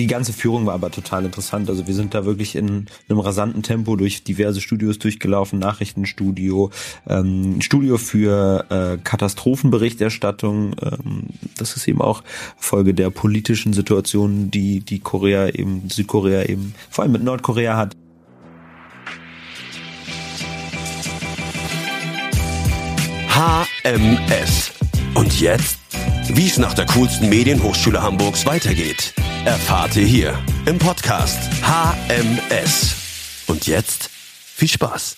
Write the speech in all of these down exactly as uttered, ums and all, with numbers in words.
die ganze Führung war aber total interessant. Also wir sind da wirklich in einem rasanten Tempo durch diverse Studios durchgelaufen, Nachrichtenstudio, ähm, Studio für äh, Katastrophenberichterstattung. Ähm, das ist eben auch Folge der politischen Situation, die die Korea eben, Südkorea eben, vor allem mit Nordkorea hat. H M S. Und jetzt? Wie es nach der coolsten Medienhochschule Hamburgs weitergeht, erfahrt ihr hier im Podcast H M S. Und jetzt viel Spaß.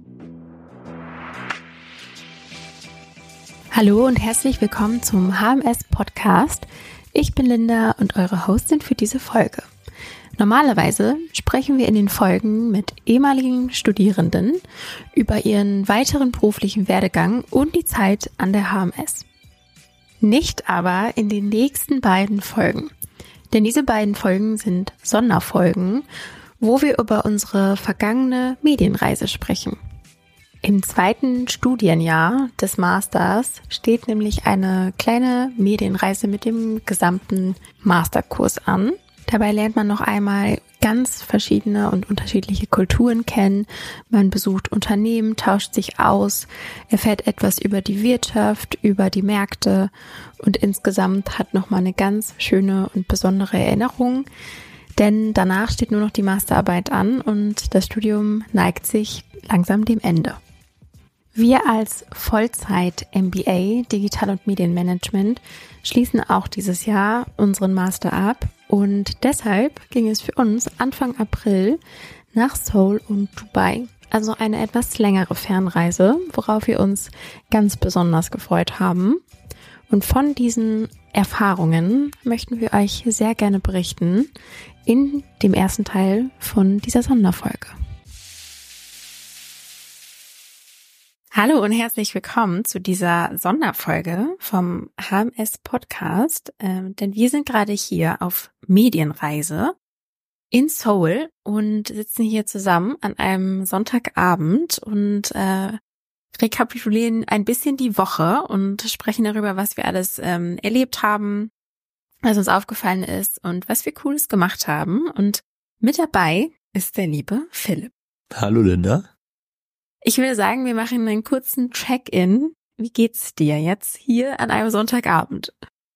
Hallo und herzlich willkommen zum H M S Podcast. Ich bin Linda und eure Hostin für diese Folge. Normalerweise sprechen wir in den Folgen mit ehemaligen Studierenden über ihren weiteren beruflichen Werdegang und die Zeit an der H M S. Nicht aber in den nächsten beiden Folgen, denn diese beiden Folgen sind Sonderfolgen, wo wir über unsere vergangene Medienreise sprechen. Im zweiten Studienjahr des Masters steht nämlich eine kleine Medienreise mit dem gesamten Masterkurs an. Dabei lernt man noch einmal ganz verschiedene und unterschiedliche Kulturen kennen. Man besucht Unternehmen, tauscht sich aus, erfährt etwas über die Wirtschaft, über die Märkte und insgesamt hat nochmal eine ganz schöne und besondere Erinnerung. Denn danach steht nur noch die Masterarbeit an und das Studium neigt sich langsam dem Ende. Wir als Vollzeit-M B A Digital- und Medienmanagement schließen auch dieses Jahr unseren Master ab und deshalb ging es für uns Anfang April nach Seoul und Dubai. Also eine etwas längere Fernreise, worauf wir uns ganz besonders gefreut haben. Und von diesen Erfahrungen möchten wir euch sehr gerne berichten in dem ersten Teil von dieser Sonderfolge. Hallo und herzlich willkommen zu dieser Sonderfolge vom H M S Podcast, äh, denn wir sind gerade hier auf Medienreise in Seoul und sitzen hier zusammen an einem Sonntagabend und äh, rekapitulieren ein bisschen die Woche und sprechen darüber, was wir alles ähm, erlebt haben, was uns aufgefallen ist und was wir Cooles gemacht haben. Und mit dabei ist der liebe Philipp. Hallo Linda. Ich würde sagen, wir machen einen kurzen Check-in. Wie geht's dir jetzt hier an einem Sonntagabend?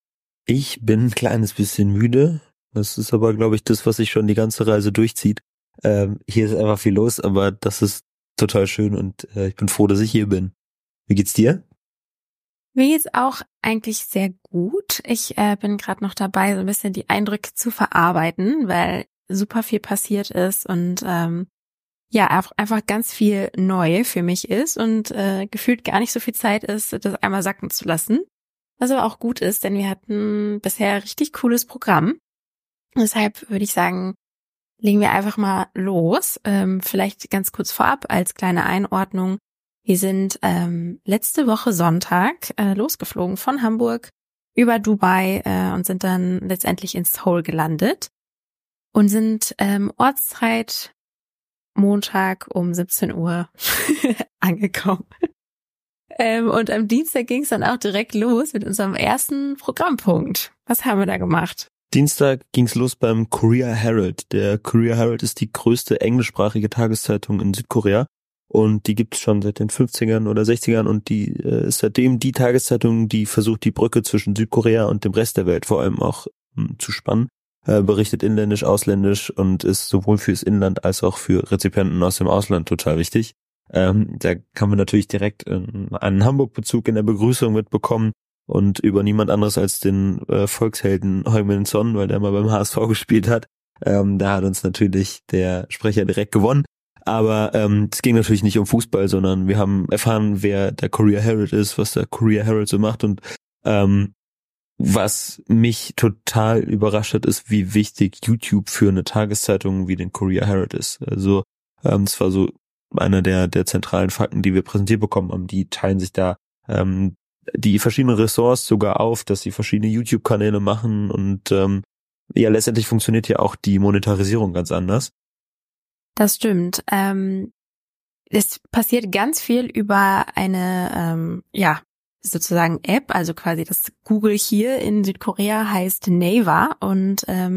Ich bin ein kleines bisschen müde. Das ist aber, glaube ich, das, was sich schon die ganze Reise durchzieht. Ähm, hier ist einfach viel los, aber das ist total schön und äh, ich bin froh, dass ich hier bin. Wie geht's dir? Mir geht's auch eigentlich sehr gut. Ich äh, bin gerade noch dabei, so ein bisschen die Eindrücke zu verarbeiten, weil super viel passiert ist und ähm, ja, einfach ganz viel neu für mich ist und äh, gefühlt gar nicht so viel Zeit ist, das einmal sacken zu lassen. Was aber auch gut ist, denn wir hatten bisher ein richtig cooles Programm. Deshalb würde ich sagen, legen wir einfach mal los. Ähm, vielleicht ganz kurz vorab als kleine Einordnung. Wir sind ähm, letzte Woche Sonntag äh, losgeflogen von Hamburg über Dubai äh, und sind dann letztendlich in Seoul gelandet und sind ähm, Ortszeit Montag um siebzehn Uhr angekommen. Ähm, und am Dienstag ging es dann auch direkt los mit unserem ersten Programmpunkt. Was haben wir da gemacht? Dienstag ging es los beim Korea Herald. Der Korea Herald ist die größte englischsprachige Tageszeitung in Südkorea und die gibt es schon seit den fünfzigern oder sechzigern und die äh, ist seitdem die Tageszeitung, die versucht, die Brücke zwischen Südkorea und dem Rest der Welt vor allem auch mh, zu spannen. Äh, berichtet inländisch, ausländisch und ist sowohl fürs Inland als auch für Rezipienten aus dem Ausland total wichtig. Ähm, da kann man natürlich direkt äh, einen Hamburg-Bezug in der Begrüßung mitbekommen und über niemand anderes als den äh, Volkshelden Heung-min Son, weil der mal beim H S V gespielt hat. Ähm, da hat uns natürlich der Sprecher direkt gewonnen. Aber ähm, es ging natürlich nicht um Fußball, sondern wir haben erfahren, wer der Korea Herald ist, was der Korea Herald so macht und ähm, was mich total überrascht hat, ist, wie wichtig YouTube für eine Tageszeitung wie den Korea Herald ist. Also ähm, das war so einer der der zentralen Fakten, die wir präsentiert bekommen haben. Die teilen sich da ähm, die verschiedenen Ressorts sogar auf, dass sie verschiedene YouTube-Kanäle machen und ähm, ja, letztendlich funktioniert ja auch die Monetarisierung ganz anders. Das stimmt. Ähm, es passiert ganz viel über eine ähm, ja sozusagen App, also quasi das Google hier in Südkorea heißt Naver und ähm,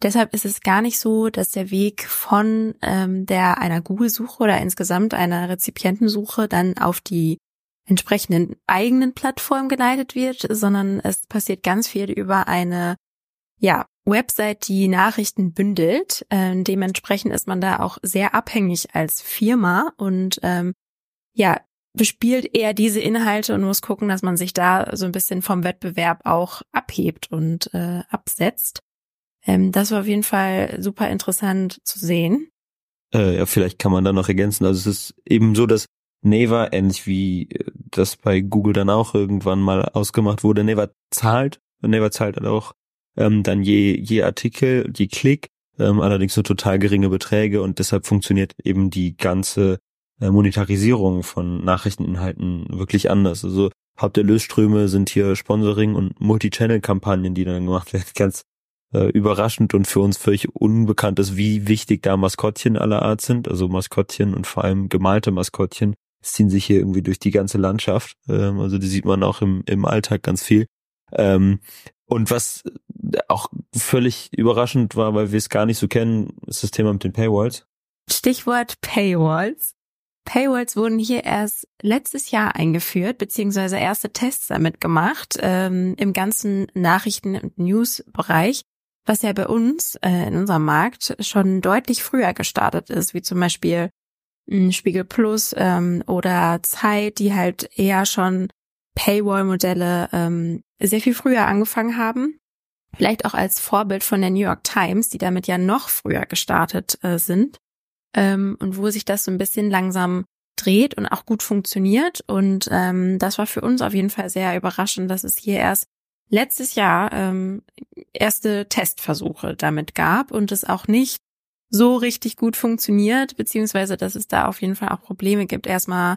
deshalb ist es gar nicht so, dass der Weg von ähm, der einer Google-Suche oder insgesamt einer Rezipientensuche dann auf die entsprechenden eigenen Plattformen geleitet wird, sondern es passiert ganz viel über eine ja Website, die Nachrichten bündelt. Ähm, dementsprechend ist man da auch sehr abhängig als Firma und ähm, ja bespielt eher diese Inhalte und muss gucken, dass man sich da so ein bisschen vom Wettbewerb auch abhebt und äh, absetzt. Ähm, das war auf jeden Fall super interessant zu sehen. Äh, ja, vielleicht kann man da noch ergänzen. Also es ist eben so, dass Naver, ähnlich wie das bei Google dann auch irgendwann mal ausgemacht wurde, Naver zahlt. Naver zahlt halt auch ähm, dann je je Artikel, je Klick, ähm, allerdings nur total geringe Beträge und deshalb funktioniert eben die ganze äh, Monetarisierung von Nachrichteninhalten wirklich anders. Also Haupterlösströme sind hier Sponsoring und Multi-Channel-Kampagnen, die dann gemacht werden. Ganz äh, überraschend und für uns völlig unbekannt ist, wie wichtig da Maskottchen aller Art sind. Also Maskottchen und vor allem gemalte Maskottchen ziehen sich hier irgendwie durch die ganze Landschaft. Ähm, also die sieht man auch im im Alltag ganz viel. Ähm, und was auch völlig überraschend war, weil wir es gar nicht so kennen, ist das Thema mit den Paywalls. Stichwort Paywalls. Paywalls wurden hier erst letztes Jahr eingeführt, beziehungsweise erste Tests damit gemacht, ähm, im ganzen Nachrichten- und News-Bereich, was ja bei uns äh, in unserem Markt schon deutlich früher gestartet ist, wie zum Beispiel mh, Spiegel Plus ähm, oder Zeit, die halt eher schon Paywall-Modelle ähm, sehr viel früher angefangen haben. Vielleicht auch als Vorbild von der New York Times, die damit ja noch früher gestartet äh, sind. Ähm, und wo sich das so ein bisschen langsam dreht und auch gut funktioniert. Und ähm, das war für uns auf jeden Fall sehr überraschend, dass es hier erst letztes Jahr ähm, erste Testversuche damit gab und es auch nicht so richtig gut funktioniert, beziehungsweise dass es da auf jeden Fall auch Probleme gibt, erstmal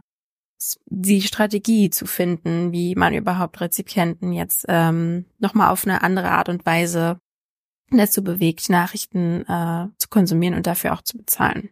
die Strategie zu finden, wie man überhaupt Rezipienten jetzt ähm, nochmal auf eine andere Art und Weise dazu bewegt, Nachrichten äh, zu konsumieren und dafür auch zu bezahlen.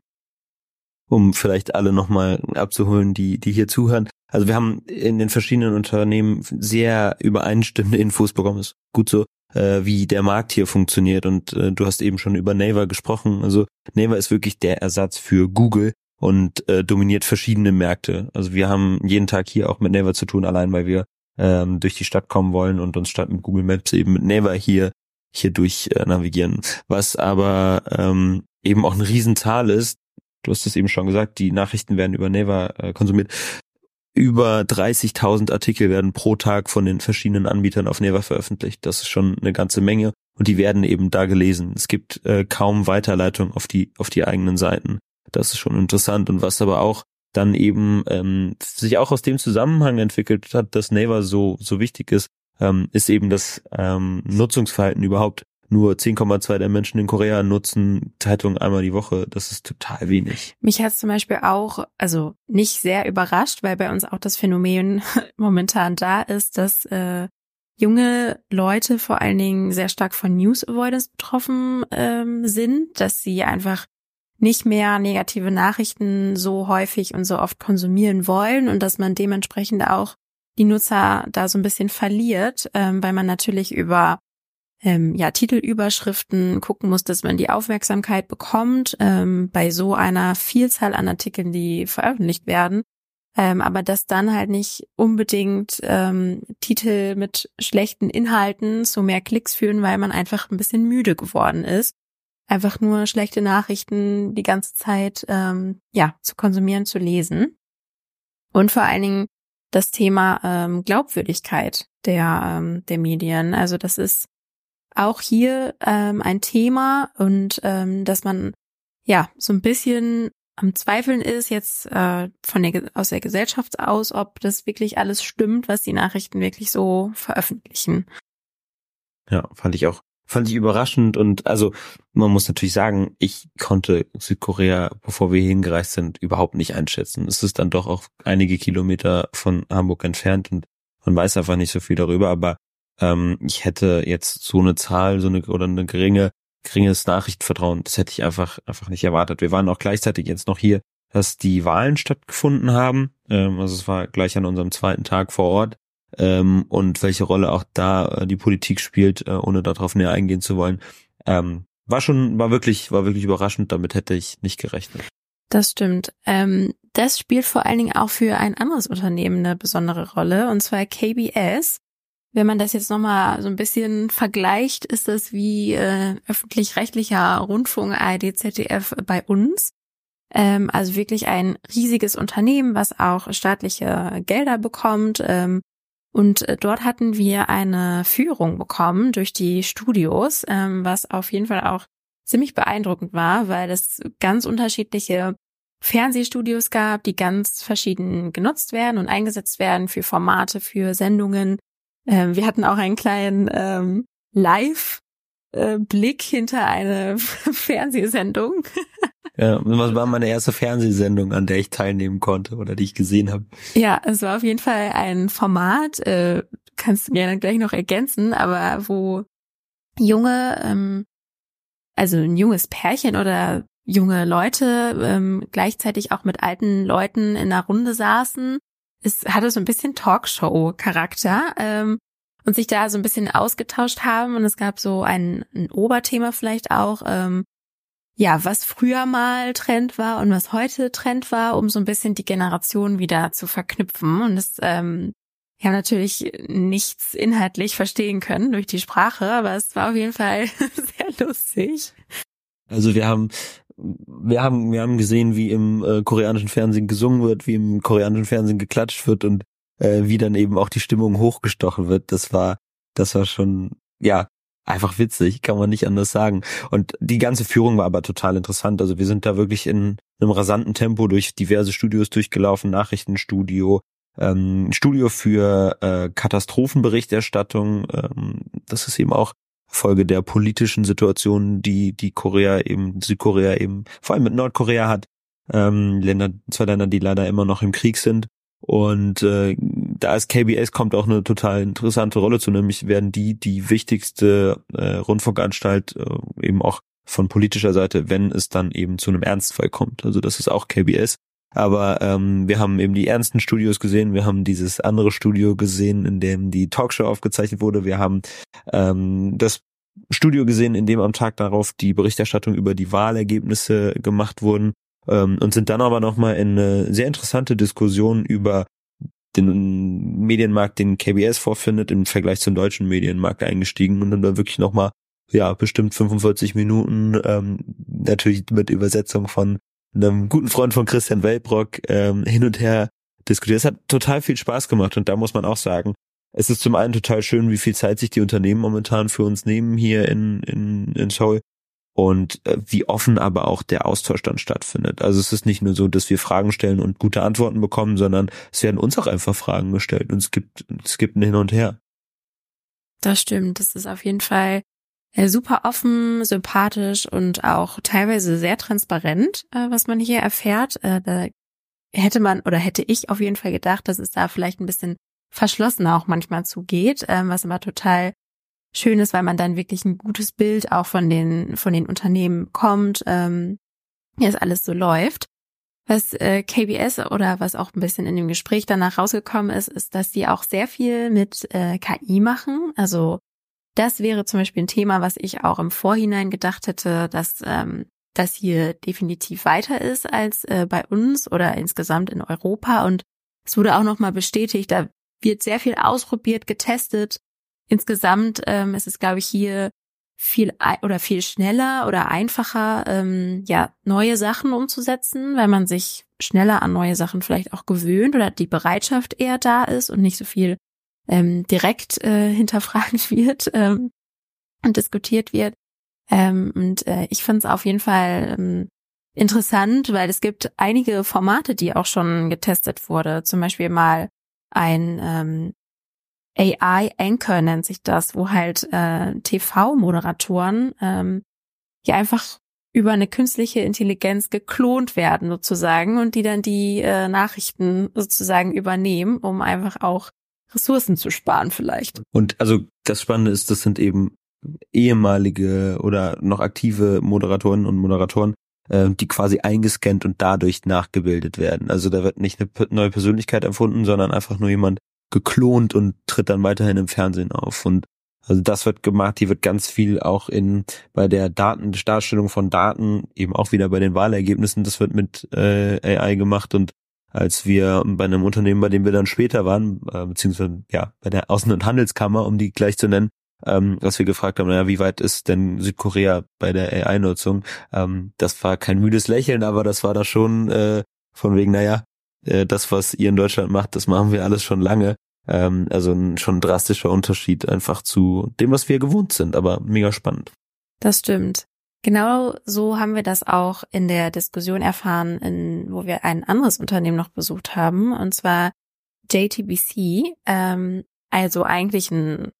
Um vielleicht alle nochmal abzuholen, die die hier zuhören. Also wir haben in den verschiedenen Unternehmen sehr übereinstimmende Infos bekommen. Ist gut so, äh, wie der Markt hier funktioniert. Und äh, du hast eben schon über Naver gesprochen. Also Naver ist wirklich der Ersatz für Google und äh, dominiert verschiedene Märkte. Also wir haben jeden Tag hier auch mit Naver zu tun, allein weil wir ähm, durch die Stadt kommen wollen und uns statt mit Google Maps eben mit Naver hier hier durch äh, navigieren. Was aber ähm, eben auch eine Riesenzahl ist. Du hast es eben schon gesagt, die Nachrichten werden über Naver äh, konsumiert. Über dreißigtausend Artikel werden pro Tag von den verschiedenen Anbietern auf Naver veröffentlicht. Das ist schon eine ganze Menge und die werden eben da gelesen. Es gibt äh, kaum Weiterleitung auf die auf die eigenen Seiten. Das ist schon interessant und was aber auch dann eben ähm, sich auch aus dem Zusammenhang entwickelt hat, dass Naver so so wichtig ist, ähm, ist eben das ähm, Nutzungsverhalten überhaupt. Nur zehn Komma zwei der Menschen in Korea nutzen Zeitungen einmal die Woche. Das ist total wenig. Mich hat es zum Beispiel auch, also nicht sehr überrascht, weil bei uns auch das Phänomen momentan da ist, dass äh, junge Leute vor allen Dingen sehr stark von News Avoidance betroffen ähm, sind, dass sie einfach nicht mehr negative Nachrichten so häufig und so oft konsumieren wollen und dass man dementsprechend auch die Nutzer da so ein bisschen verliert, ähm, weil man natürlich über ähm, ja Titelüberschriften gucken muss, dass man die Aufmerksamkeit bekommt ähm, bei so einer Vielzahl an Artikeln, die veröffentlicht werden, ähm, aber dass dann halt nicht unbedingt ähm, Titel mit schlechten Inhalten zu mehr Klicks führen, weil man einfach ein bisschen müde geworden ist, einfach nur schlechte Nachrichten die ganze Zeit ähm, ja zu konsumieren, zu lesen. Und vor allen Dingen das Thema ähm, Glaubwürdigkeit der ähm, der Medien. Also das ist auch hier ähm, ein Thema und ähm, dass man ja so ein bisschen am Zweifeln ist jetzt äh, von der aus der Gesellschaft aus, ob das wirklich alles stimmt, was die Nachrichten wirklich so veröffentlichen. Ja, fand ich auch fand ich überraschend und also man muss natürlich sagen, ich konnte Südkorea, bevor wir hier hingereist sind, überhaupt nicht einschätzen. Es ist dann doch auch einige Kilometer von Hamburg entfernt und man weiß einfach nicht so viel darüber, aber ähm, ich hätte jetzt so eine Zahl, so eine oder eine geringe, geringes Nachrichtenvertrauen, das hätte ich einfach einfach nicht erwartet. Wir waren auch gleichzeitig jetzt noch hier, dass die Wahlen stattgefunden haben, ähm, also es war gleich an unserem zweiten Tag vor Ort. Ähm, und welche Rolle auch da äh, die Politik spielt, äh, ohne darauf näher eingehen zu wollen, ähm, war schon, war wirklich, war wirklich überraschend, damit hätte ich nicht gerechnet. Das stimmt. Ähm, das spielt vor allen Dingen auch für ein anderes Unternehmen eine besondere Rolle, und zwar K B S. Wenn man das jetzt nochmal so ein bisschen vergleicht, ist das wie äh, öffentlich-rechtlicher Rundfunk, A R D, Z D F bei uns. Ähm, also wirklich ein riesiges Unternehmen, was auch staatliche Gelder bekommt. Ähm, und dort hatten wir eine Führung bekommen durch die Studios, ähm, was auf jeden Fall auch ziemlich beeindruckend war, weil es ganz unterschiedliche Fernsehstudios gab, die ganz verschieden genutzt werden und eingesetzt werden für Formate, für Sendungen. Ähm, wir hatten auch einen kleinen ähm, Live-Blick hinter eine Fernsehsendung. Ja, was war meine erste Fernsehsendung, an der ich teilnehmen konnte oder die ich gesehen habe? Ja, es war auf jeden Fall ein Format, äh, kannst du gerne gleich noch ergänzen, aber wo junge, ähm, also ein junges Pärchen oder junge Leute ähm, gleichzeitig auch mit alten Leuten in einer Runde saßen. Es hatte so ein bisschen Talkshow-Charakter ähm, und sich da so ein bisschen ausgetauscht haben, und es gab so ein, ein Oberthema vielleicht auch, ähm, ja, was früher mal Trend war und was heute Trend war, um so ein bisschen die Generation wieder zu verknüpfen. Und das, ähm, wir haben natürlich nichts inhaltlich verstehen können durch die Sprache, aber es war auf jeden Fall sehr lustig. Also wir haben, wir haben, wir haben gesehen, wie im äh, koreanischen Fernsehen gesungen wird, wie im koreanischen Fernsehen geklatscht wird und äh, wie dann eben auch die Stimmung hochgestochen wird. Das war, das war schon, ja, einfach witzig, kann man nicht anders sagen. Und die ganze Führung war aber total interessant. Also wir sind da wirklich in einem rasanten Tempo durch diverse Studios durchgelaufen, Nachrichtenstudio, ähm, Studio für äh, Katastrophenberichterstattung. Ähm, das ist eben auch Folge der politischen Situation, die die Korea eben, Südkorea eben, vor allem mit Nordkorea hat. Ähm, Länder, zwei Länder, die leider immer noch im Krieg sind. Und äh, da ist K B S kommt auch eine total interessante Rolle zu, nämlich werden die die wichtigste äh, Rundfunkanstalt äh, eben auch von politischer Seite, wenn es dann eben zu einem Ernstfall kommt. Also das ist auch K B S. Aber ähm, wir haben eben die ernsten Studios gesehen, wir haben dieses andere Studio gesehen, in dem die Talkshow aufgezeichnet wurde, wir haben ähm, das Studio gesehen, in dem am Tag darauf die Berichterstattung über die Wahlergebnisse gemacht wurden. Und sind dann aber nochmal in eine sehr interessante Diskussion über den Medienmarkt, den K B S vorfindet, im Vergleich zum deutschen Medienmarkt eingestiegen und dann da wirklich nochmal, ja, bestimmt fünfundvierzig Minuten, ähm, natürlich mit Übersetzung von einem guten Freund von Christian Welbrock, ähm, hin und her diskutiert. Es hat total viel Spaß gemacht, und da muss man auch sagen, es ist zum einen total schön, wie viel Zeit sich die Unternehmen momentan für uns nehmen hier in, in, in Seoul. Und äh, wie offen aber auch der Austausch dann stattfindet. Also es ist nicht nur so, dass wir Fragen stellen und gute Antworten bekommen, sondern es werden uns auch einfach Fragen gestellt und es gibt es gibt ein Hin und Her. Das stimmt, das ist auf jeden Fall äh, super offen, sympathisch und auch teilweise sehr transparent, äh, was man hier erfährt. Äh, da hätte man oder hätte ich auf jeden Fall gedacht, dass es da vielleicht ein bisschen verschlossener auch manchmal zugeht, äh, was aber total schön ist, weil man dann wirklich ein gutes Bild auch von den von den Unternehmen bekommt, ähm, wie es alles so läuft. Was äh, K B S oder was auch ein bisschen in dem Gespräch danach rausgekommen ist, ist, dass sie auch sehr viel mit äh, K I machen. Also das wäre zum Beispiel ein Thema, was ich auch im Vorhinein gedacht hätte, dass ähm, das hier definitiv weiter ist als äh, bei uns oder insgesamt in Europa. Und es wurde auch nochmal bestätigt, da wird sehr viel ausprobiert, getestet. Insgesamt ähm, ist es, glaube ich, hier viel oder viel schneller oder einfacher, ähm, ja, neue Sachen umzusetzen, weil man sich schneller an neue Sachen vielleicht auch gewöhnt oder die Bereitschaft eher da ist und nicht so viel ähm, direkt äh, hinterfragt wird ähm, und diskutiert wird. Ähm, und äh, ich finde es auf jeden Fall ähm, interessant, weil es gibt einige Formate, die auch schon getestet wurde. Zum Beispiel mal ein ähm, A I-Anchor nennt sich das, wo halt äh, T V-Moderatoren ähm, ja einfach über eine künstliche Intelligenz geklont werden sozusagen und die dann die äh, Nachrichten sozusagen übernehmen, um einfach auch Ressourcen zu sparen vielleicht. Und also das Spannende ist, das sind eben ehemalige oder noch aktive Moderatorinnen und Moderatoren, äh, die quasi eingescannt und dadurch nachgebildet werden. Also da wird nicht eine neue Persönlichkeit erfunden, sondern einfach nur jemand geklont und tritt dann weiterhin im Fernsehen auf. Und Also das wird gemacht, hier wird ganz viel auch in bei der Daten, Darstellung von Daten, eben auch wieder bei den Wahlergebnissen, das wird mit äh, A I gemacht. Und als wir bei einem Unternehmen, bei dem wir dann später waren, äh, beziehungsweise ja bei der Außen- und Handelskammer, um die gleich zu nennen, ähm, was wir gefragt haben, naja, wie weit ist denn Südkorea bei der A I-Nutzung? Ähm, das war kein müdes Lächeln, aber das war da schon äh, von wegen, naja, äh, das, was ihr in Deutschland macht, das machen wir alles schon lange. Ähm, also ein schon drastischer Unterschied einfach zu dem, was wir gewohnt sind, aber mega spannend. Das stimmt. Genau so haben wir das auch in der Diskussion erfahren, in, wo wir ein anderes Unternehmen noch besucht haben, und zwar J T B C, ähm, also eigentlich ein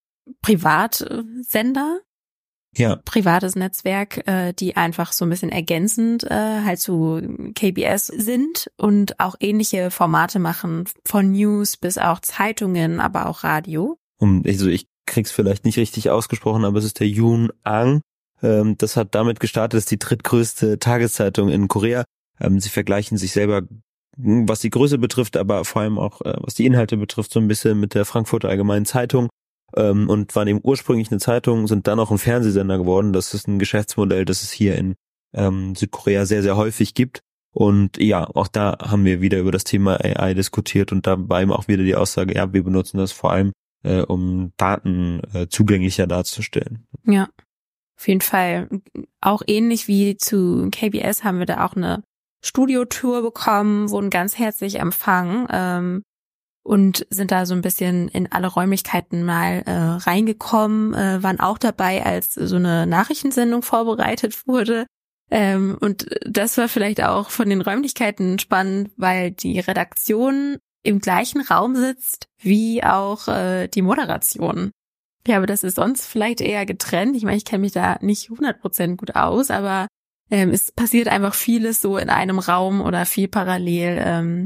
Privatsender, ja, privates Netzwerk, äh, die einfach so ein bisschen ergänzend äh, halt zu K B S sind und auch ähnliche Formate machen, von News bis auch Zeitungen, aber auch Radio. Um, also ich krieg's vielleicht nicht richtig ausgesprochen, aber es ist der Yoon Ang. Ähm, das hat damit gestartet, das ist die drittgrößte Tageszeitung in Korea. Ähm, sie vergleichen sich selber, was die Größe betrifft, aber vor allem auch, äh, was die Inhalte betrifft, so ein bisschen mit der Frankfurter Allgemeinen Zeitung. Ähm, und waren eben ursprünglich eine Zeitung, sind dann auch ein Fernsehsender geworden. Das ist ein Geschäftsmodell, das es hier in ähm, Südkorea sehr, sehr häufig gibt. Und ja, auch da haben wir wieder über das Thema A I diskutiert und dabei auch wieder die Aussage, ja, wir benutzen das vor allem, äh, um Daten äh, zugänglicher darzustellen. Ja, auf jeden Fall. Auch ähnlich wie zu K B S haben wir da auch eine Studiotour bekommen, wurden ganz herzlich empfangen, ähm, und sind da so ein bisschen in alle Räumlichkeiten mal äh, reingekommen, äh, waren auch dabei, als so eine Nachrichtensendung vorbereitet wurde. Ähm, und das war vielleicht auch von den Räumlichkeiten spannend, weil die Redaktion im gleichen Raum sitzt wie auch äh, die Moderation. Ja, aber das ist sonst vielleicht eher getrennt. Ich meine, ich kenne mich da nicht hundert Prozent gut aus, aber ähm, es passiert einfach vieles so in einem Raum oder viel parallel, ähm,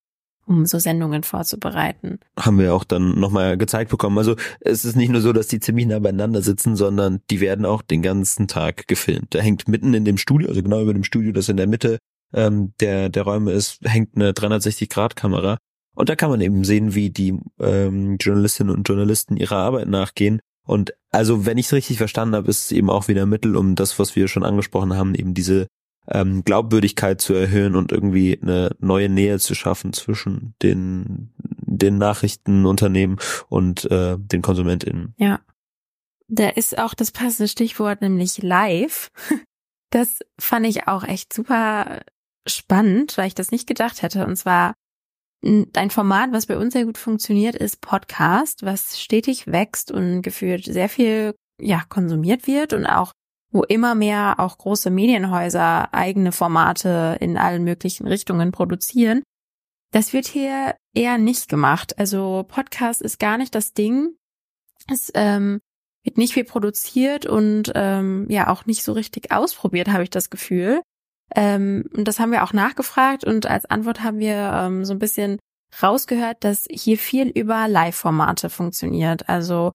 um so Sendungen vorzubereiten. Haben wir auch dann nochmal gezeigt bekommen. Also es ist nicht nur so, dass die ziemlich nah beieinander sitzen, sondern die werden auch den ganzen Tag gefilmt. Da hängt mitten in dem Studio, also genau über dem Studio, das in der Mitte ähm, der der Räume ist, hängt eine dreihundertsechzig Grad Kamera. Und da kann man eben sehen, wie die ähm, Journalistinnen und Journalisten ihrer Arbeit nachgehen. Und also, wenn ich es richtig verstanden habe, ist es eben auch wieder ein Mittel, um das, was wir schon angesprochen haben, eben diese ähm, Glaubwürdigkeit zu erhöhen und irgendwie eine neue Nähe zu schaffen zwischen den den Nachrichtenunternehmen und äh, den KonsumentInnen. Ja, da ist auch das passende Stichwort, nämlich live. Das fand ich auch echt super spannend, weil ich das nicht gedacht hätte. Und zwar ein Format, was bei uns sehr gut funktioniert, ist Podcast, was stetig wächst und gefühlt sehr viel ja konsumiert wird und auch wo immer mehr auch große Medienhäuser eigene Formate in allen möglichen Richtungen produzieren. Das wird hier eher nicht gemacht. Also Podcast ist gar nicht das Ding. Es ähm, wird nicht viel produziert und ähm, ja auch nicht so richtig ausprobiert, habe ich das Gefühl. Ähm, und das haben wir auch nachgefragt und als Antwort haben wir ähm, so ein bisschen rausgehört, dass hier viel über Live-Formate funktioniert. Also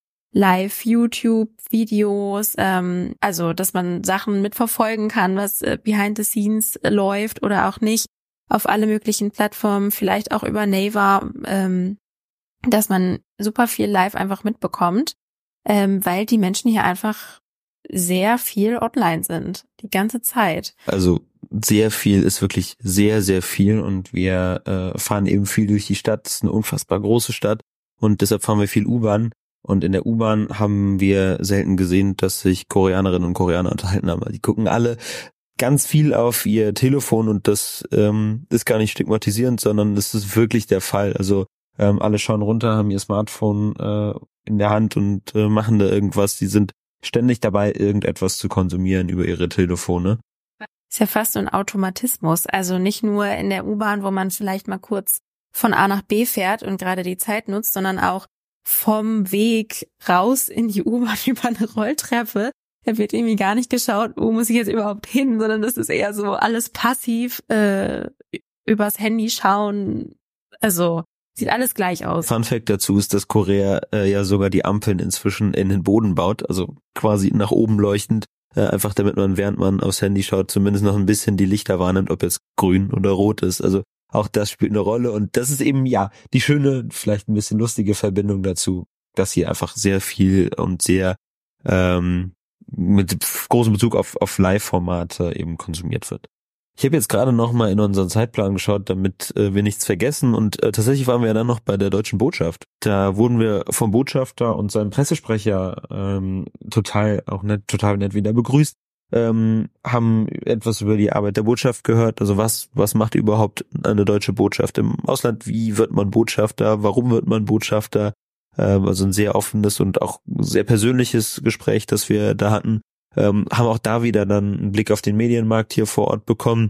Live-YouTube-Videos, ähm, also dass man Sachen mitverfolgen kann, was äh, behind the scenes äh, läuft oder auch nicht, auf alle möglichen Plattformen, vielleicht auch über Naver, ähm, dass man super viel live einfach mitbekommt, ähm, weil die Menschen hier einfach sehr viel online sind, die ganze Zeit. Also sehr viel ist wirklich sehr, sehr viel und wir äh, fahren eben viel durch die Stadt. Es ist eine unfassbar große Stadt und deshalb fahren wir viel U-Bahn. Und in der U-Bahn haben wir selten gesehen, dass sich Koreanerinnen und Koreaner unterhalten haben. Die gucken alle ganz viel auf ihr Telefon und das ähm, ist gar nicht stigmatisierend, sondern das ist wirklich der Fall. Also ähm, alle schauen runter, haben ihr Smartphone äh, in der Hand und äh, machen da irgendwas. Die sind ständig dabei, irgendetwas zu konsumieren über ihre Telefone. Ist ja fast so ein Automatismus. Also nicht nur in der U-Bahn, wo man vielleicht mal kurz von A nach B fährt und gerade die Zeit nutzt, sondern auch vom Weg raus in die U-Bahn über eine Rolltreppe. Da wird irgendwie gar nicht geschaut, wo muss ich jetzt überhaupt hin, sondern das ist eher so alles passiv, äh, übers Handy schauen. Also sieht alles gleich aus. Fun Fact dazu ist, dass Korea äh, ja sogar die Ampeln inzwischen in den Boden baut, also quasi nach oben leuchtend, äh, einfach damit man, während man aufs Handy schaut, zumindest noch ein bisschen die Lichter wahrnimmt, ob jetzt grün oder rot ist. Also auch das spielt eine Rolle und das ist eben, ja, die schöne, vielleicht ein bisschen lustige Verbindung dazu. dass hier einfach sehr viel und sehr ähm, mit großem Bezug auf, auf Live-Formate eben konsumiert wird. Ich habe jetzt gerade noch mal in unseren Zeitplan geschaut, damit äh, wir nichts vergessen, und äh, tatsächlich waren wir ja dann noch bei der Deutschen Botschaft. Da wurden wir vom Botschafter und seinem Pressesprecher ähm, total auch nett, total nett wieder begrüßt, ähm, haben etwas über die Arbeit der Botschaft gehört, also was was macht überhaupt eine deutsche Botschaft im Ausland, wie wird man Botschafter, warum wird man Botschafter, ähm, also ein sehr offenes und auch sehr persönliches Gespräch, das wir da hatten. Ähm, haben auch da wieder dann einen Blick auf den Medienmarkt hier vor Ort bekommen.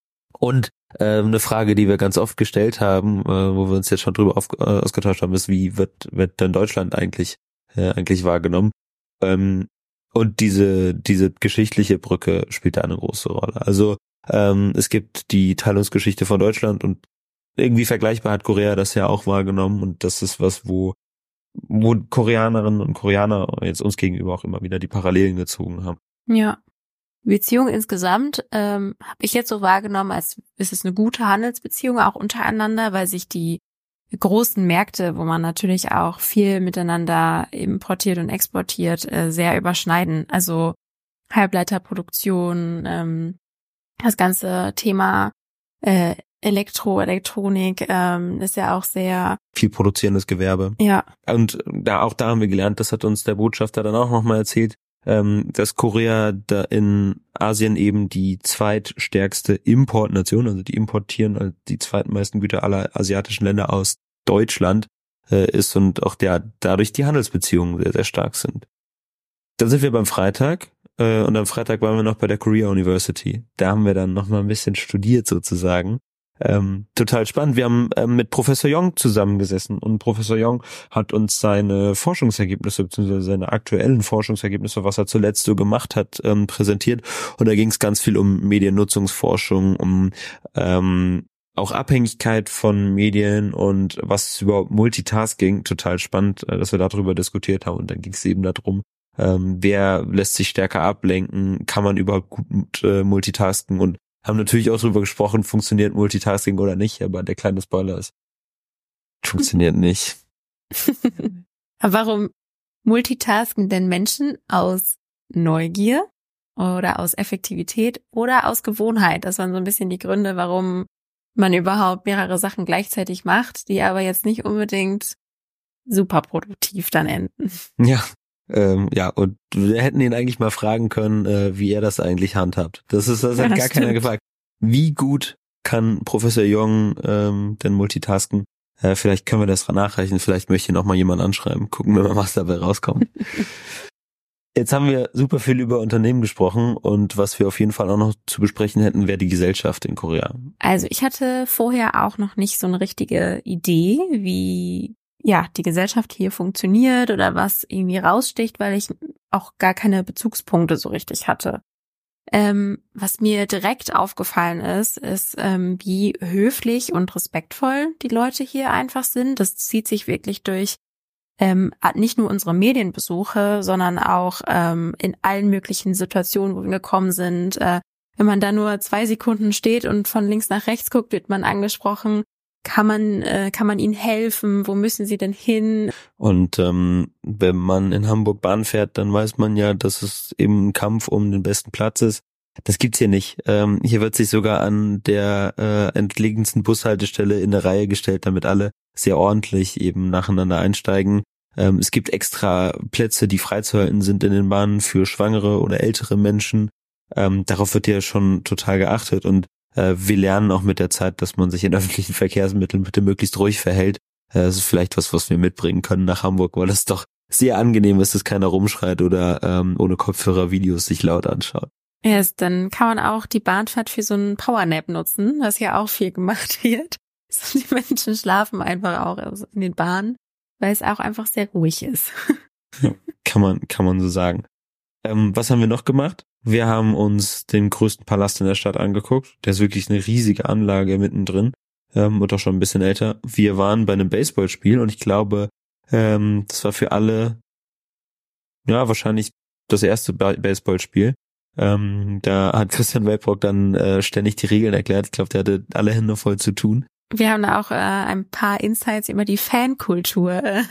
Und äh, eine Frage, die wir ganz oft gestellt haben, äh, wo wir uns jetzt schon drüber auf, äh, ausgetauscht haben, ist, wie wird wird denn Deutschland eigentlich äh, eigentlich wahrgenommen? Ähm, und diese diese geschichtliche Brücke spielt da eine große Rolle. Also ähm, es gibt die Teilungsgeschichte von Deutschland, und irgendwie vergleichbar hat Korea das ja auch wahrgenommen, und das ist was, wo wo Koreanerinnen und Koreaner jetzt uns gegenüber auch immer wieder die Parallelen gezogen haben. Ja. Beziehung insgesamt ähm, habe ich jetzt so wahrgenommen, als ist es eine gute Handelsbeziehung auch untereinander, weil sich die großen Märkte, wo man natürlich auch viel miteinander importiert und exportiert, äh, sehr überschneiden. Also Halbleiterproduktion, ähm, das ganze Thema äh, Elektro, Elektronik ähm, ist ja auch sehr viel produzierendes Gewerbe. Ja. Und da auch da haben wir gelernt, das hat uns der Botschafter dann auch nochmal erzählt, ähm, dass Korea da in Asien eben die zweitstärkste Importnation, also die importieren die zweitmeisten Güter aller asiatischen Länder aus Deutschland äh, ist, und auch der dadurch die Handelsbeziehungen sehr, sehr stark sind. Dann sind wir beim Freitag. äh, und am Freitag waren wir noch bei der Korea University. Da haben wir dann nochmal ein bisschen studiert sozusagen. Ähm, total spannend. Wir haben ähm, mit Professor Yong zusammengesessen, und Professor Yong hat uns seine Forschungsergebnisse bzw. seine aktuellen Forschungsergebnisse, was er zuletzt so gemacht hat, ähm, präsentiert. Und da ging es ganz viel um Mediennutzungsforschung, um ähm, auch Abhängigkeit von Medien und was ist überhaupt Multitasking. Total spannend, äh, dass wir darüber diskutiert haben. Und dann ging es eben darum, ähm, wer lässt sich stärker ablenken, kann man überhaupt gut äh, multitasken, und haben natürlich auch darüber gesprochen, funktioniert Multitasking oder nicht, aber der kleine Spoiler ist, funktioniert nicht. Aber warum multitasken denn Menschen? Aus Neugier oder aus Effektivität oder aus Gewohnheit? Das waren so ein bisschen die Gründe, warum man überhaupt mehrere Sachen gleichzeitig macht, die aber jetzt nicht unbedingt super produktiv dann enden. Ja. Ähm, ja, und wir hätten ihn eigentlich mal fragen können, äh, wie er das eigentlich handhabt. Das ist, das hat ja, gar stimmt. keiner gefragt. Wie gut kann Professor Yong ähm, denn multitasken? Äh, vielleicht können wir das nachreichen, vielleicht möchte noch mal jemand anschreiben. Gucken wir mal, was dabei rauskommt. Jetzt haben wir super viel über Unternehmen gesprochen, und was wir auf jeden Fall auch noch zu besprechen hätten, wäre die Gesellschaft in Korea. Also ich hatte vorher auch noch nicht so eine richtige Idee, wie ja die Gesellschaft hier funktioniert oder was irgendwie raussticht, weil ich auch gar keine Bezugspunkte so richtig hatte. Ähm, was mir direkt aufgefallen ist, ist, ähm, wie höflich und respektvoll die Leute hier einfach sind. Das zieht sich wirklich durch ähm, nicht nur unsere Medienbesuche, sondern auch ähm, in allen möglichen Situationen, wo wir gekommen sind. Äh, wenn man da nur zwei Sekunden steht und von links nach rechts guckt, wird man angesprochen. Kann man äh, kann man ihnen helfen? Wo müssen sie denn hin? Und ähm, wenn man in Hamburg Bahn fährt, dann weiß man ja, dass es eben ein Kampf um den besten Platz ist. Das gibt's hier nicht. Ähm, hier wird sich sogar an der äh, entlegensten Bushaltestelle in eine Reihe gestellt, damit alle sehr ordentlich eben nacheinander einsteigen. Ähm, es gibt extra Plätze, die freizuhalten sind in den Bahnen für schwangere oder ältere Menschen. Ähm, darauf wird ja schon total geachtet, und wir lernen auch mit der Zeit, dass man sich in öffentlichen Verkehrsmitteln bitte möglichst ruhig verhält. Das ist vielleicht was, was wir mitbringen können nach Hamburg, weil es doch sehr angenehm ist, dass keiner rumschreit oder ähm, ohne Kopfhörer Videos sich laut anschaut. Ja, yes, dann kann man auch die Bahnfahrt für so einen Powernap nutzen, was ja auch viel gemacht wird. Die Menschen schlafen einfach auch in den Bahnen, weil es auch einfach sehr ruhig ist. Ja, kann man, kann man so sagen. Ähm, was haben wir noch gemacht? Wir haben uns den größten Palast in der Stadt angeguckt. Der ist wirklich eine riesige Anlage mittendrin ähm, und auch schon ein bisschen älter. Wir waren bei einem Baseballspiel, und ich glaube, ähm, das war für alle ja wahrscheinlich das erste ba- Baseballspiel. Ähm, da hat Christian Welbrock dann äh, ständig die Regeln erklärt. Ich glaube, der hatte alle Hände voll zu tun. Wir haben da auch äh, ein paar Insights über die Fankultur äh,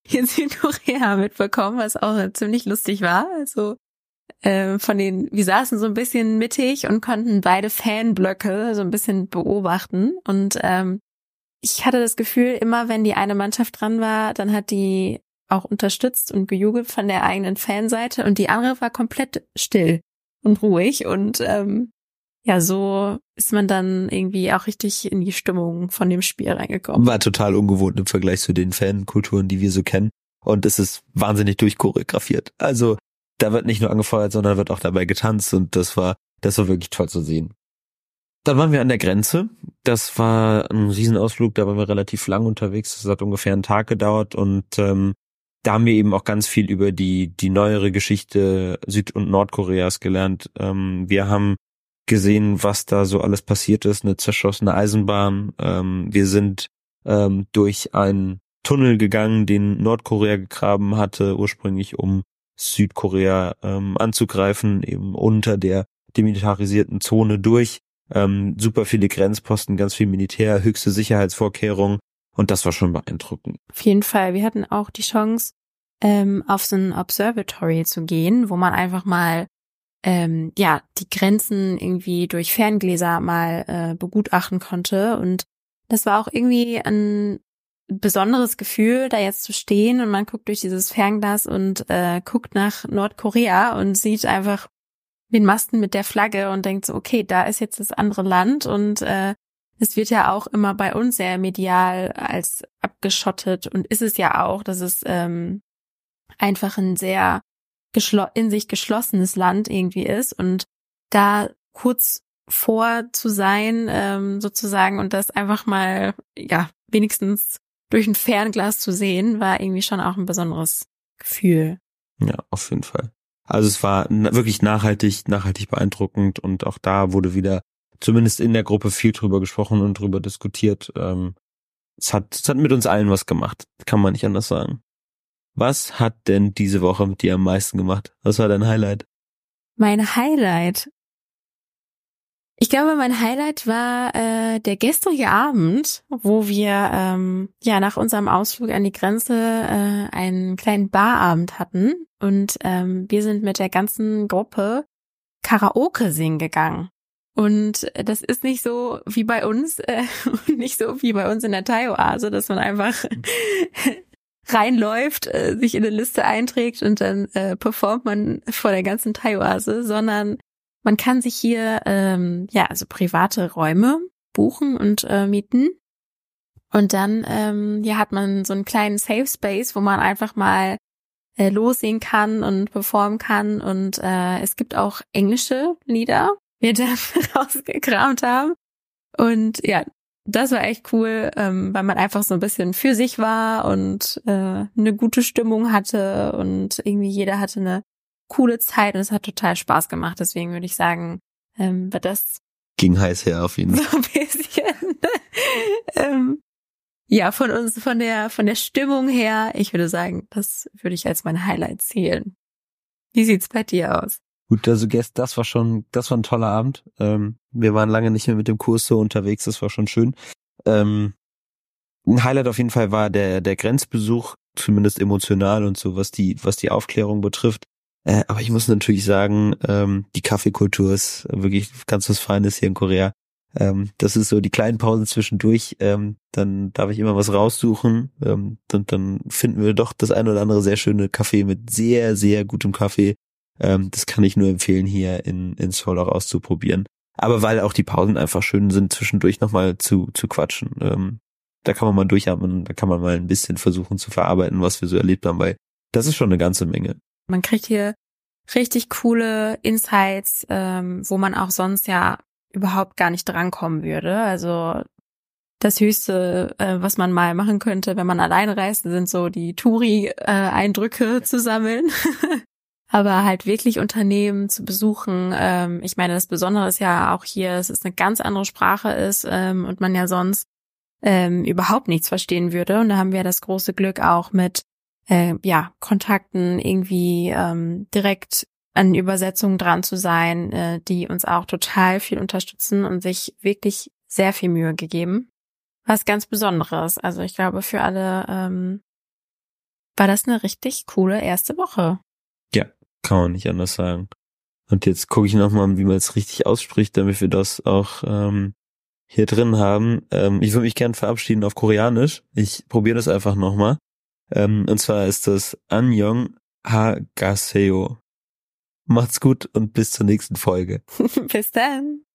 in Südkorea mitbekommen, was auch ziemlich lustig war. Also äh, von den, wir saßen so ein bisschen mittig und konnten beide Fanblöcke so ein bisschen beobachten. Und ähm, ich hatte das Gefühl, immer wenn die eine Mannschaft dran war, dann hat die auch unterstützt und gejubelt von der eigenen Fanseite und die andere war komplett still und ruhig. Und ähm, ja, so ist man dann irgendwie auch richtig in die Stimmung von dem Spiel reingekommen. War total ungewohnt im Vergleich zu den Fankulturen, die wir so kennen. Und es ist wahnsinnig durchchoreografiert. Also da wird nicht nur angefeuert, sondern wird auch dabei getanzt und das war, das war wirklich toll zu sehen. Dann waren wir an der Grenze. Das war ein Riesenausflug, da waren wir relativ lang unterwegs. Das hat ungefähr einen Tag gedauert und ähm, da haben wir eben auch ganz viel über die die neuere Geschichte Süd- und Nordkoreas gelernt. Ähm, wir haben gesehen, was da so alles passiert ist, eine zerschossene Eisenbahn. Ähm, wir sind ähm, durch einen Tunnel gegangen, den Nordkorea gegraben hatte, ursprünglich um Südkorea ähm, anzugreifen, eben unter der demilitarisierten Zone durch. Ähm, super viele Grenzposten, ganz viel Militär, höchste Sicherheitsvorkehrungen und das war schon beeindruckend. Auf jeden Fall. Wir hatten auch die Chance, ähm, auf so ein Observatory zu gehen, wo man einfach mal ähm, ja die Grenzen irgendwie durch Ferngläser mal äh, begutachten konnte und das war auch irgendwie ein besonderes Gefühl, da jetzt zu stehen und man guckt durch dieses Fernglas und äh, guckt nach Nordkorea und sieht einfach den Masten mit der Flagge und denkt so, okay, da ist jetzt das andere Land und äh, es wird ja auch immer bei uns sehr medial als abgeschottet und ist es ja auch, dass es ähm, einfach ein sehr geschlo- in sich geschlossenes Land irgendwie ist und da kurz vor zu sein ähm, sozusagen und das einfach mal ja wenigstens durch ein Fernglas zu sehen, war irgendwie schon auch ein besonderes Gefühl. Ja, auf jeden Fall. Also es war wirklich nachhaltig, nachhaltig beeindruckend und auch da wurde wieder zumindest in der Gruppe viel drüber gesprochen und drüber diskutiert. Ähm, es hat, es hat mit uns allen was gemacht, kann man nicht anders sagen. Was hat denn diese Woche mit dir am meisten gemacht? Was war dein Highlight? Mein Highlight? Ich glaube, mein Highlight war äh, der gestrige Abend, wo wir ähm, ja nach unserem Ausflug an die Grenze äh, einen kleinen Barabend hatten und ähm, wir sind mit der ganzen Gruppe Karaoke singen gegangen. Und das ist nicht so wie bei uns, äh, nicht so wie bei uns in der Thai-Oase, dass man einfach reinläuft, äh, sich in eine Liste einträgt und dann äh, performt man vor der ganzen Thai-Oase, sondern man kann sich hier ähm, ja also private Räume buchen und äh, mieten und dann ähm, ja hat man so einen kleinen Safe Space, wo man einfach mal äh, lossingen kann und performen kann und äh, es gibt auch englische Lieder, die wir dann rausgekramt haben und ja, das war echt cool, ähm, weil man einfach so ein bisschen für sich war und äh, eine gute Stimmung hatte und irgendwie jeder hatte eine coole Zeit und es hat total Spaß gemacht. Deswegen würde ich sagen, ähm, wird das ging heiß her auf jeden Fall. So ein bisschen ähm, ja von uns, von der von der Stimmung her. Ich würde sagen, das würde ich als mein Highlight zählen. Wie sieht's bei dir aus? Gut, also Guest, das war schon, das war ein toller Abend. Ähm, wir waren lange nicht mehr mit dem Kurs so unterwegs, das war schon schön. Ähm, ein Highlight auf jeden Fall war der der Grenzbesuch, zumindest emotional und so, was die was die Aufklärung betrifft. Äh, aber ich muss natürlich sagen, ähm, die Kaffeekultur ist wirklich ganz was Feines hier in Korea. Ähm, das ist so die kleinen Pausen zwischendurch. Ähm, dann darf ich immer was raussuchen. Ähm, und dann finden wir doch das ein oder andere sehr schöne Kaffee mit sehr, sehr gutem Kaffee. Ähm, das kann ich nur empfehlen, hier in, in Seoul auch auszuprobieren. Aber weil auch die Pausen einfach schön sind, zwischendurch nochmal zu, zu quatschen. Ähm, da kann man mal durchatmen, da kann man mal ein bisschen versuchen zu verarbeiten, was wir so erlebt haben, weil das ist schon eine ganze Menge. Man kriegt hier richtig coole Insights, ähm, wo man auch sonst ja überhaupt gar nicht drankommen würde. Also das Höchste, äh, was man mal machen könnte, wenn man alleine reist, sind so die Touri-Eindrücke äh, zu sammeln. Aber halt wirklich Unternehmen zu besuchen. Ähm, ich meine, das Besondere ist ja auch hier, dass es eine ganz andere Sprache ist ähm, und man ja sonst ähm, überhaupt nichts verstehen würde. Und da haben wir das große Glück auch mit Äh, ja, Kontakten irgendwie ähm, direkt an Übersetzungen dran zu sein, äh, die uns auch total viel unterstützen und sich wirklich sehr viel Mühe gegeben. Was ganz Besonderes. Also ich glaube, für alle ähm, war das eine richtig coole erste Woche. Ja, kann man nicht anders sagen. Und jetzt gucke ich nochmal, wie man es richtig ausspricht, damit wir das auch ähm, hier drin haben. Ähm, ich würde mich gern verabschieden auf Koreanisch. Ich probiere das einfach nochmal. Ähm, und zwar ist das Annyeong hagaseo. Macht's gut und bis zur nächsten Folge. Bis dann.